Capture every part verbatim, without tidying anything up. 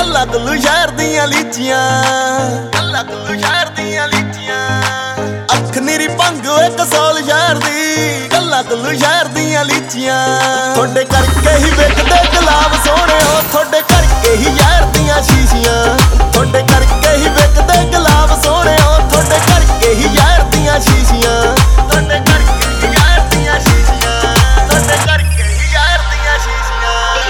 ਗੱਲਾਂ ਕੁੱਲੂ ਸ਼ਹਿਰ ਦੀਆਂ ਲੀਚੀਆਂ, ਗੱਲਾਂ ਕੁੱਲੂ ਸ਼ਹਿਰ ਦੀਆਂ ਲੀਚੀਆਂ। ਅੱਖ ਨੀਰੀ ਭੰਗ ਓਏ ਕਸੌਲ ਸ਼ਹਿਰ ਦੀ, ਗੱਲਾਂ ਕੁੱਲੂ ਸ਼ਹਿਰ ਦੀਆਂ ਲੀਚੀਆਂ। ਤੁਹਾਡੇ ਕਰਕੇ ਹੀ ਵਿਕਦੇ ਗੁਲਾਬ ਸੋਹਣਿਓ, ਤੁਹਾਡੇ ਕਰਕੇ ਹੀ ਯਾਰ ਦੀਆਂ ਸ਼ੀਸ਼ੀਆਂ। ਤੁਹਾਡੇ ਕਰਕੇ ਹੀ ਵਿਕਦੇ ਗੁਲਾਬ ਸੋਹਣਿਓ, ਤੁਹਾਡੇ ਕਰਕੇ ਹੀ ਯਾਰ ਦੀਆਂ ਸ਼ੀਸ਼ੀਆਂ। ਤੁਹਾਡੇ ਕਰਕੇ ਹੀ ਯਾਰ ਦੀਆਂ ਸ਼ੀਸ਼ੀਆਂ, ਤੁਹਾਡੇ ਕਰਕੇ ਹੀ ਯਾਰ ਦੀਆਂ ਸ਼ੀਸ਼ੀਆਂ।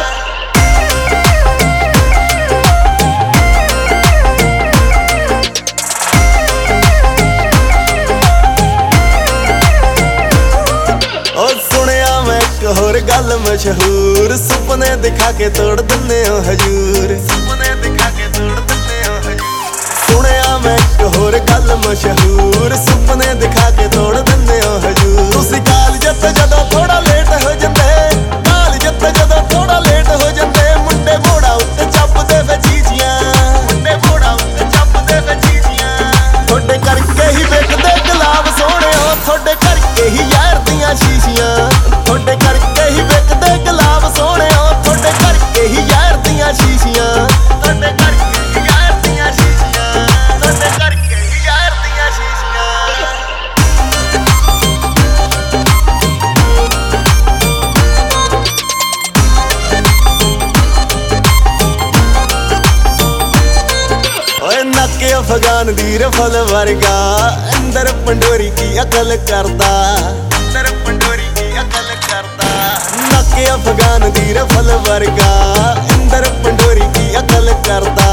ਓ ਸੁਣਿਆ ਮੈਂ ਇੱਕ ਹੋਰ ਗੱਲ ਮਸ਼ਹੂਰ, ਸੁਪਨੇ ਦਿਖਾ ਕੇ ਤੋੜ ਦਿੰਦੇ ਹੋ ਹਜੂਰ, ਸੁਪਨੇ ਦਿਖਾ ਕੇ ਤੋੜ ਦਿੰਦੇ ਹੋ ਹਜੂਰ। ਸੁਣਿਆ ਮੈਂ ਇੱਕ ਹੋਰ ਗੱਲ ਮਸ਼ਹੂਰ, ਸੁਪਨੇ ਦਿਖਾ ਕੇ ਤੋੜ ਦਿੰਦੇ ਹੋ ਹਜੂਰ। ਤੁਸੀਂ ਕਾਲਜ ਤੋਂ ਜਦੋਂ ਥੋੜਾ ਲੇਟ ਹੋ ਜਾਂਦੇ, ਕਾਲਜ ਤੋਂ ਜਦੋਂ ਥੋੜਾ ਲੇਟ ਹੋ ਜਾਂਦੇ, ਮੁੰਡੇ ਮੋੜਾ ਉੱਤੇ ਚੱਪਦੇ ਵੇ ਚੀਜ਼ੀਆਂ, ਮੁੰਡੇ ਮੋੜਾ ਉੱਤੇ ਚੱਪਦੇ ਵੇ ਚੀਜ਼ੀਆਂ। ਤੁਹਾਡੇ ਕਰਕੇ ਹੀ ਵਿਕਦੇ ਗੁਲਾਬ ਸੋਹਣਿਓ, ਤੁਹਾਡੇ ਕਰਕੇ ਹੀ ਯਾਰ ਦੀਆਂ ਸ਼ੀਸ਼ੀਆਂ। ਤੁਹਾਡੇ ਕਰਕੇ ਹੀ ਵਿਕਦੇ ਗੁਲਾਬ ਸੋਹਣਿਓ, ਤੁਹਾਡੇ ਕਰਕੇ ਹੀ ਯਾਰ ਦੀਆਂ ਸ਼ੀਸ਼ੀਆਂ। ਤੁਹਾਡੇ ਕਰਕੇ ਹੀ ਯਾਰ ਦੀਆਂ ਸ਼ੀਸ਼ੀਆਂ, ਤੁਹਾਡੇ ਕਰਕੇ ਹੀ ਯਾਰ ਦੀਆਂ ਸ਼ੀਸ਼ੀਆਂ। ਓਏ ਨੱਕ ਅਫਗਾਨ ਦੀ ਰਫਲ ਵਰਗਾ, ਅੰਦਰ ਪੰਡੋਰੀ ਕੀ ਅਕਲ ਕਰਦਾ, ਅੰਦਰ ਪੰਡੋਰੀ ਕੀ ਅਕਲ ਕਰਦਾ। ਨੱਕ ਅਫਗਾਨ ਦੀ ਰਫਲ ਵਰਗਾ, ਅੰਦਰ ਪੰਡੋਰੀ ਕੀ ਅਕਲ ਕਰਦਾ।